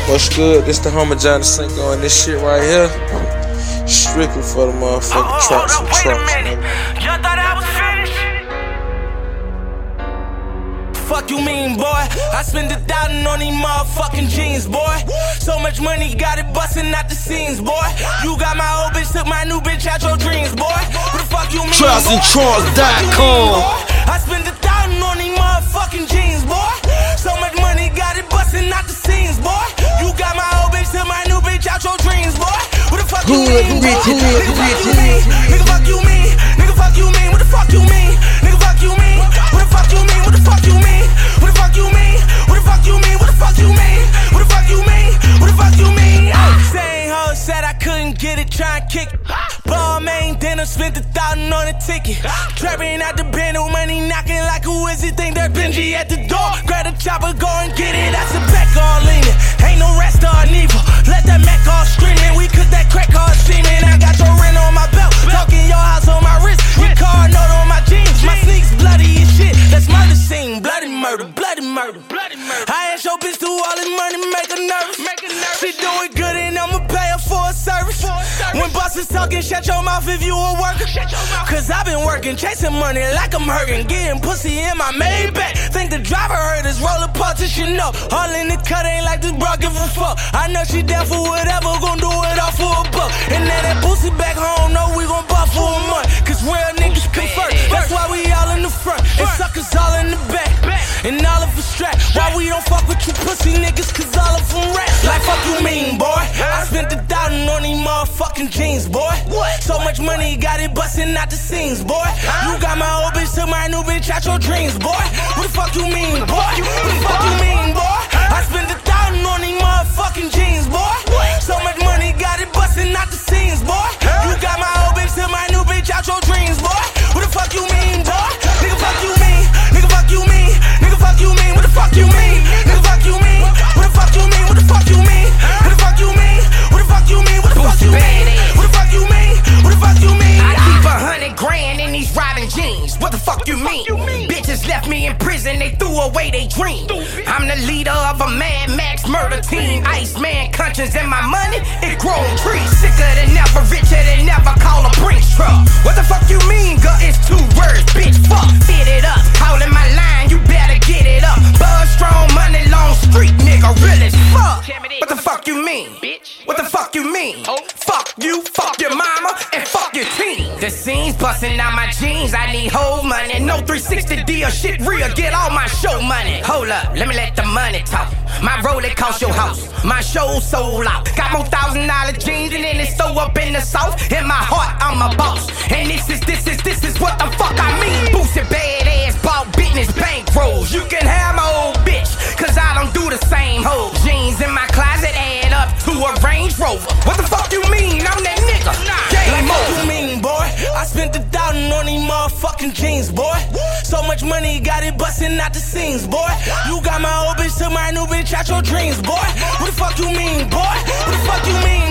What's good? This the Hummer John Cinco and this shit right here. Strictly for the motherfucking trucks and trucks, nigga. Y'all thought I was finished? Fuck you mean, boy? I spent 1,000 on these motherfucking jeans, boy. So much money, got it busting out the scenes, boy. You got my old bitch, took my new bitch out your dreams, boy. What the fuck you mean, TrustandCharles.com. I spent 1,000 on these motherfucking jeans, boy. So much money, got it busting out the scenes, boy. You got my old bitch, took my new bitch out your dreams, boy. What the fuck you mean, boy? Nigga, fuck you mean? Nigga, fuck you mean? What the fuck you mean? Nigga, fuck you mean? What the fuck you mean? What the fuck you mean? What the fuck you mean? What the fuck you mean? What the fuck you mean? What the fuck you mean? What the fuck you mean? Same hoe said I couldn't get it, try and kick it. Ball main dinner, spent 1,000 on a ticket. Trapping out the band, no money knocking like who is it? Think there's Benji at the door. Grab the chopper, go and get it. That's a back all leaning. Ain't no rest or neither. Let that Mac all screaming. We cook that crack all steaming. I got your rent on my belt. Talking your house on my wrist. Your car note on my jeans. My sneaks bloody as shit. That's murder scene. Bloody murder, bloody murder, bloody murder. I asked your bitch to all this money, make her nervous. She do it good and I'ma pay her for a service. When bosses talking, shut your mouth if you a worker. Cause I've been working, chasing money like I'm hurting. Getting pussy in my Maybach. Think the driver heard us, roll a partition up. All in the cut ain't like this bro, give a fuck. I know she down for whatever, gon' do it all for a buck. And now that pussy back home, know we gon' buff for a month. Cause real niggas come first, that's why we all in the front. And suckers all in the back, and all of us strapped. Why we don't fuck with you pussy niggas, cause all of them rap. Like fuck you mean, boy? I spent 1,000 on these motherfucking jeans, boy. So much money, got it busting out the scenes, boy. You got my old bitch, took my new bitch out your dreams, boy. What the fuck you mean, boy? What the fuck you mean, boy? I spent 1,000 on these motherfucking jeans, boy. So much money, got it busting out the scenes, boy. You got my old bitch, took my new bitch out your dreams, boy. What the fuck you mean, boy? Nigga, fuck you mean? Nigga, fuck you mean? Nigga, fuck you mean? What the fuck you mean? Nigga, fuck you mean? What the fuck you mean? What the fuck you mean? What the fuck you mean? What the fuck you mean? What the fuck you mean? What the fuck you mean? What the fuck you mean? I keep 100 grand in these riding jeans. What the fuck you mean? Bitches left me in prison, they threw away they dream. I'm the leader of a Mad Max murder team. Iceman conscience and my money, it grown trees. Sicker than ever, richer than ever, call a Brinks truck. What the fuck you mean, girl? It's 2 words, bitch, fuck. Fit it up, holding my line, you better get it up. Buzz strong, money long, street nigga, real as fuck. What the fuck you mean? What the fuck you mean? Fuck you, fuck your mama, and fuck your team. The scenes busting out my jeans, I need whole money. No 360D or shit real, get all my show money. Hold up, let me let the money talk. My Rolex cost your house, my show sold out. Got more $1,000 jeans and then it's so up in the south. In my heart, I'm a boss. And this is what the fuck I mean. Boosted badass, bought business bankrolls. You can have my old bitch, cause I don't do the same hoe. Jeans in my closet add up to a Range Rover. What the fuck you mean? I'm that nigga. Game What you mean, boy? I spent 1,000 on these motherfucking jeans, boy. So much money, got it busting out the scenes, boy. You got my old bitch, took my new bitch out your dreams, boy. What the fuck you mean, boy? What the fuck you mean?